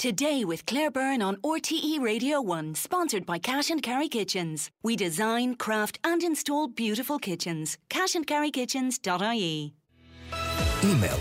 Today with Claire Byrne on RTE Radio 1, sponsored by Cash and Carry Kitchens. We design, craft and install beautiful kitchens. cashandcarrykitchens.ie. Email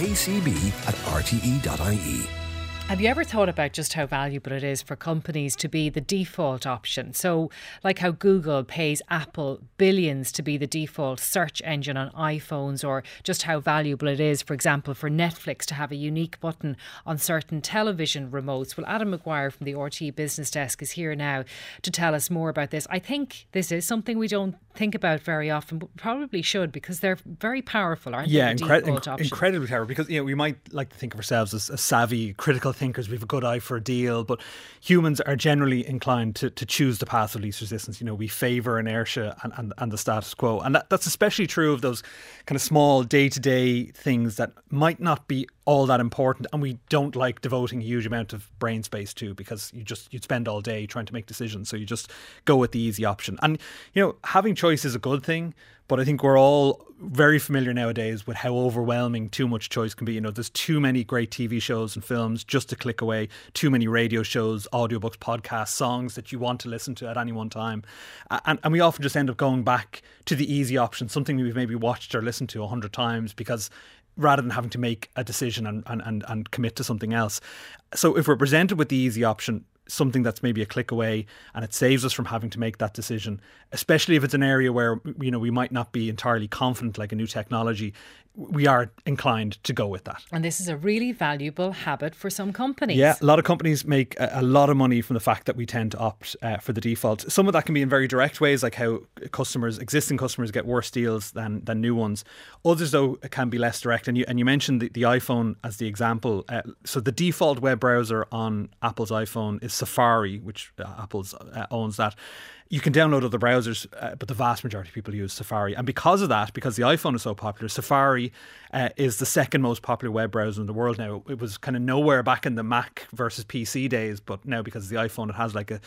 todayscb@rte.ie. Have you ever thought about just how valuable it is for companies to be the default option? So, like how Google pays Apple billions to be the default search engine on iPhones, or just how valuable it is, for example, for Netflix to have a unique button on certain television remotes. Well, Adam Maguire from the RTE Business Desk is here now to tell us more about this. I think this is something we don't think about very often, but probably should, because they're very powerful, aren't they? Yeah, incredibly powerful, because we might like to think of ourselves as savvy, critical thinkers. We have a good eye for a deal, but humans are generally inclined to choose the path of least resistance. We favour inertia and the status quo, and that's especially true of those kind of small day-to-day things that might not be all that important, and we don't like devoting a huge amount of brain space to, because you'd spend all day trying to make decisions, so you just go with the easy option. And having choice is a good thing, but I think we're all very familiar nowadays with how overwhelming too much choice can be. There's too many great TV shows and films just a click away, too many radio shows, audiobooks, podcasts, songs that you want to listen to at any one time. And we often just end up going back to the easy option, something we've maybe watched or listened to 100 times, because rather than having to make a decision and commit to something else. So if we're presented with the easy option, something that's maybe a click away, and it saves us from having to make that decision, especially if it's an area where we might not be entirely confident, like a new technology, we are inclined to go with that. And this is a really valuable habit for some companies. Yeah, a lot of companies make a lot of money from the fact that we tend to opt for the default. Some of that can be in very direct ways, like how existing customers get worse deals than new ones. Others, though, can be less direct. And you mentioned the iPhone as the example. So the default web browser on Apple's iPhone is Safari, which Apple owns that. You can download other browsers, but the vast majority of people use Safari. And because of that, because the iPhone is so popular, Safari is the second most popular web browser in the world now. It was kind of nowhere back in the Mac versus PC days, but now because of the iPhone, it has like a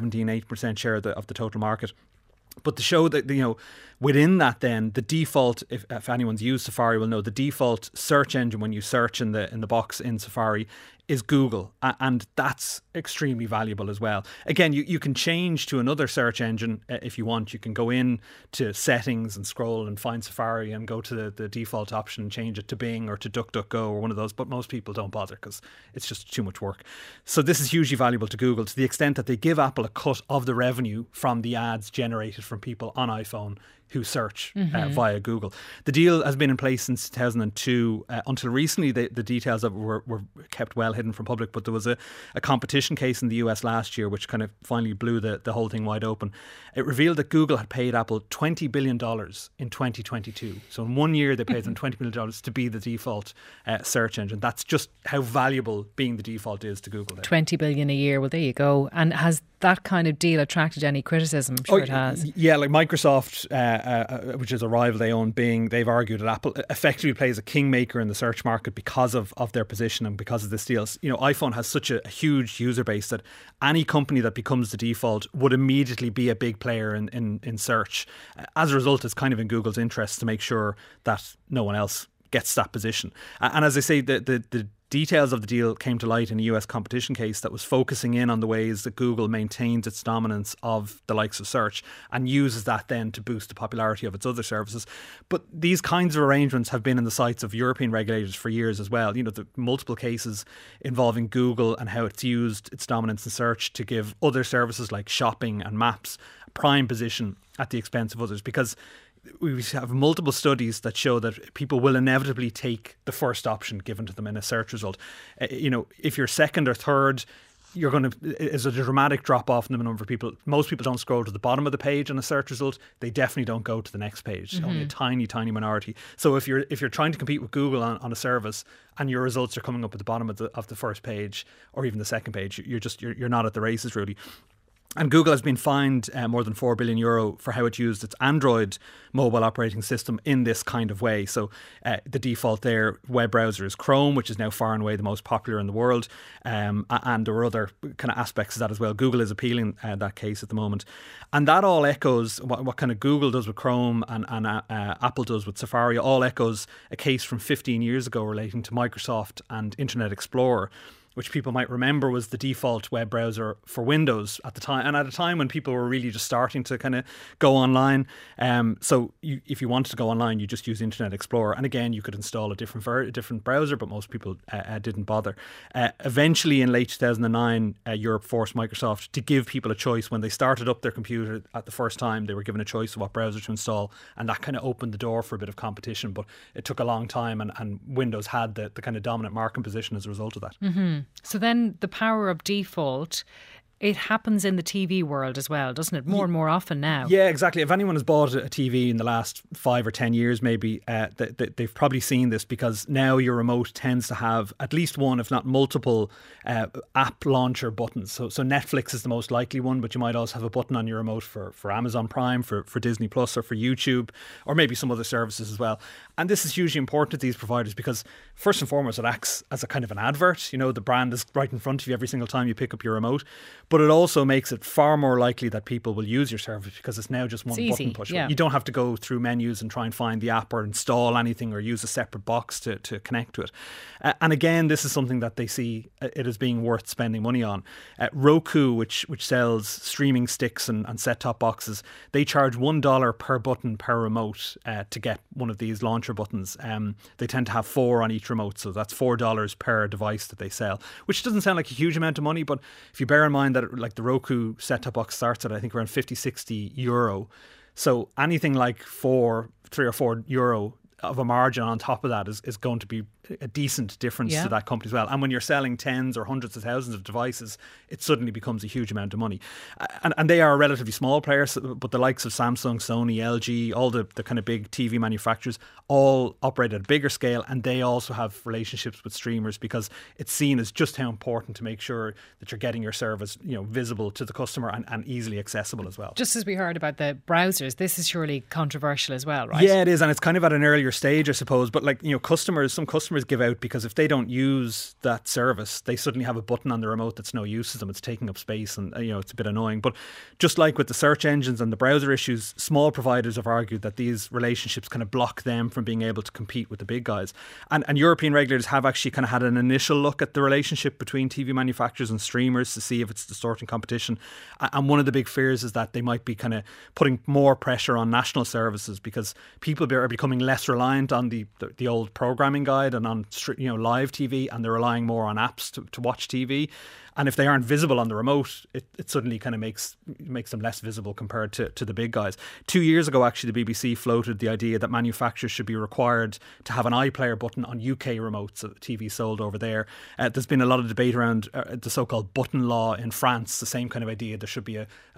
17-8% share of the total market. But to show that, within that then, the default, if anyone's used Safari will know, the default search engine when you search in the box in Safari is Google, and that's extremely valuable as well. Again, you can change to another search engine if you want. You can go in to settings and scroll and find Safari and go to the default option and change it to Bing or to DuckDuckGo or one of those, but most people don't bother because it's just too much work. So this is hugely valuable to Google, to the extent that they give Apple a cut of the revenue from the ads generated from people on iPhone who search via Google. The deal has been in place since 2002. Until recently, the details of it were kept well hidden from public, but there was a competition case in the US last year which kind of finally blew the whole thing wide open. It revealed that Google had paid Apple $20 billion in 2022. So in 1 year, they paid them $20 billion to be the default search engine. That's just how valuable being the default is to Google. There. $20 billion a year. Well, there you go. And has that kind of deal attracted any criticism? I'm sure it has. Yeah, like Microsoft, which is a rival they own, Bing, they've argued that Apple effectively plays a kingmaker in the search market because of their position and because of this deal. iPhone has such a huge user base that any company that becomes the default would immediately be a big player in search. As a result, it's kind of in Google's interest to make sure that no one else gets that position. And as I say, the details of the deal came to light in a US competition case that was focusing in on the ways that Google maintains its dominance of the likes of search and uses that then to boost the popularity of its other services. But these kinds of arrangements have been in the sights of European regulators for years as well. The multiple cases involving Google and how it's used its dominance in search to give other services like shopping and maps a prime position at the expense of others, because we have multiple studies that show that people will inevitably take the first option given to them in a search result. If you're second or third, is a dramatic drop off in the number of people. Most people don't scroll to the bottom of the page on a search result. They definitely don't go to the next page. Only a tiny, tiny minority. So if you're trying to compete with Google on a service and your results are coming up at the bottom of the first page or even the second page, you're not at the races really. And Google has been fined more than €4 billion for how it used its Android mobile operating system in this kind of way. So the default there web browser is Chrome, which is now far and away the most popular in the world. And there are other kind of aspects of that as well. Google is appealing that case at the moment. And that all echoes what kind of Google does with Chrome and Apple does with Safari, all echoes a case from 15 years ago relating to Microsoft and Internet Explorer, which people might remember was the default web browser for Windows at the time, and at a time when people were really just starting to kind of go online. So if you wanted to go online, you just use Internet Explorer, and again, you could install a different browser, but most people didn't bother. Eventually, in late 2009, Europe forced Microsoft to give people a choice. When they started up their computer at the first time, they were given a choice of what browser to install, and that kind of opened the door for a bit of competition, but it took a long time, and Windows had the kind of dominant market position as a result of that. Mm-hmm. So then the power of default, it happens in the TV world as well, doesn't it? More and more often now. Yeah, exactly. If anyone has bought a TV in the last 5 or 10 years, maybe they've probably seen this, because now your remote tends to have at least one, if not multiple, app launcher buttons. So Netflix is the most likely one, but you might also have a button on your remote for Amazon Prime, for Disney Plus, or for YouTube, or maybe some other services as well. And this is hugely important to these providers because, first and foremost, it acts as a kind of an advert. You know, the brand is right in front of you every single time you pick up your remote. But it also makes it far more likely that people will use your service because it's now just one button push. Yeah. You don't have to go through menus and try and find the app or install anything or use a separate box to connect to it. And again, this is something that they see it as being worth spending money on. Roku, which sells streaming sticks and set-top boxes, they charge $1 per button per remote to get one of these launcher buttons. They tend to have 4 on each remote, so that's $4 per device that they sell, which doesn't sound like a huge amount of money, but if you bear in mind that like the Roku set-top box starts at I think around 50-60 euro, so anything like 3 or 4 euro of a margin on top of that is going to be a decent difference to that company as well. And when you're selling tens or hundreds of thousands of devices, it suddenly becomes a huge amount of money. And they are a relatively small player, but the likes of Samsung, Sony, LG, all the kind of big TV manufacturers all operate at a bigger scale, and they also have relationships with streamers because it's seen as just how important to make sure that you're getting your service, you know, visible to the customer and easily accessible as well. Just as we heard about the browsers, this is surely controversial as well, right? Yeah, it is, and it's kind of at an earlier stage, I suppose. But like, you know, some customers give out because if they don't use that service, they suddenly have a button on the remote that's no use to them. It's taking up space, and you know, it's a bit annoying. But just like with the search engines and the browser issues, small providers have argued that these relationships kind of block them from being able to compete with the big guys. And European regulators have actually kind of had an initial look at the relationship between TV manufacturers and streamers to see if it's distorting competition. And one of the big fears is that they might be kind of putting more pressure on national services because people are becoming less reliant on the old programming guide and on, you know, live TV, and they're relying more on apps to watch TV. And if they aren't visible on the remote, it suddenly kind of makes them less visible compared to the big guys. 2 years ago, actually, the BBC floated the idea that manufacturers should be required to have an iPlayer button on UK remotes, so TV sold over there. There's been a lot of debate around the so-called button law in France, the same kind of idea. There should be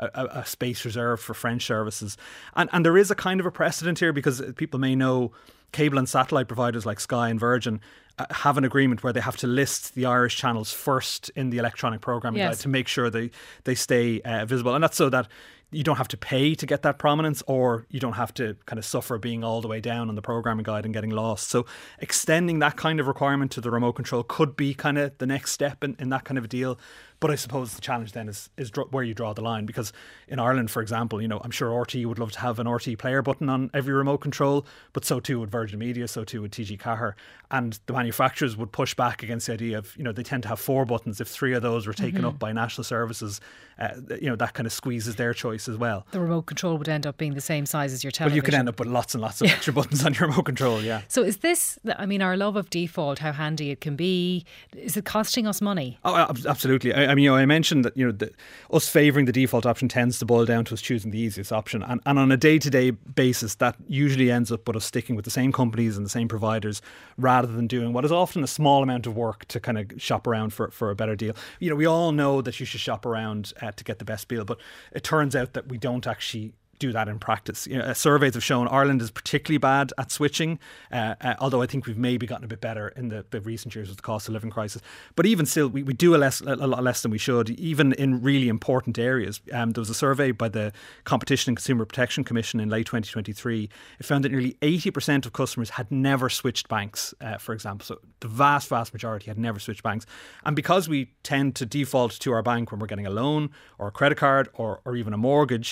a space reserved for French services. And there is a kind of a precedent here because people may know cable and satellite providers like Sky and Virgin have an agreement where they have to list the Irish channels first in the electronic programming guide to make sure they stay visible. And that's so that you don't have to pay to get that prominence, or you don't have to kind of suffer being all the way down on the programming guide and getting lost. So extending that kind of requirement to the remote control could be kind of the next step in that kind of a deal. But I suppose the challenge then is where you draw the line, because in Ireland, for example, you know, I'm sure RTÉ would love to have an RTÉ player button on every remote control, but so too would Virgin Media, so too would TG Ceathair, and the manufacturers would push back against the idea of, you know, they tend to have 4 buttons. If 3 of those were taken up by national services, you know, that kind of squeezes their choice as well. The remote control would end up being the same size as your television. Well, you could end up with lots and lots of extra buttons on your remote control, yeah. So is this, I mean, our love of default, how handy it can be, is it costing us money? Oh, absolutely. I mean, you know, I mentioned that, you know, us favouring the default option tends to boil down to us choosing the easiest option. And on a day-to-day basis, that usually ends up with us sticking with the same companies and the same providers rather than doing what is often a small amount of work to kind of shop around for a better deal. You know, we all know that you should shop around to get the best deal, but it turns out that we don't actually do that in practice. You know, surveys have shown Ireland is particularly bad at switching, although I think we've maybe gotten a bit better in the recent years with the cost of living crisis. But even still, we do a lot less than we should, even in really important areas. There was a survey by the Competition and Consumer Protection Commission in late 2023. It found that nearly 80% of customers had never switched banks, for example. So the vast majority had never switched banks. And because we tend to default to our bank when we're getting a loan or a credit card or even a mortgage,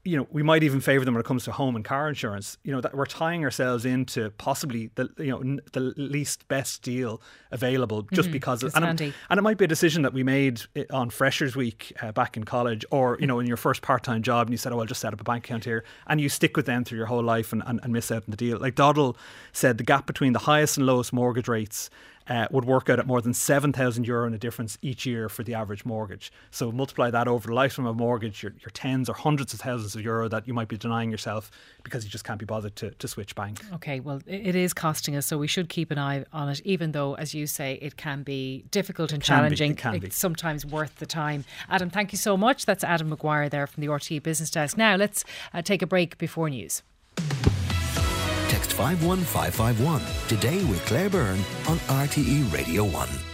we might even favour them when it comes to home and car insurance. That we're tying ourselves into possibly the least best deal available just because it's handy. And it might be a decision that we made on Freshers Week back in college, or in your first part-time job, and you said, I'll just set up a bank account here, and you stick with them through your whole life and miss out on the deal. Like Doddle said, the gap between the highest and lowest mortgage rates would work out at more than €7,000 in a difference each year for the average mortgage. So multiply that over the lifetime of a mortgage, your tens or hundreds of thousands of euro that you might be denying yourself because you just can't be bothered to switch bank. Okay, well, it is costing us, so we should keep an eye on it, even though, as you say, it can be difficult and challenging. It's sometimes worth the time. Adam, thank you so much. That's Adam Maguire there from the RTE Business Desk. Now, let's take a break before news. Text 51551 today with Claire Byrne on RTE Radio 1.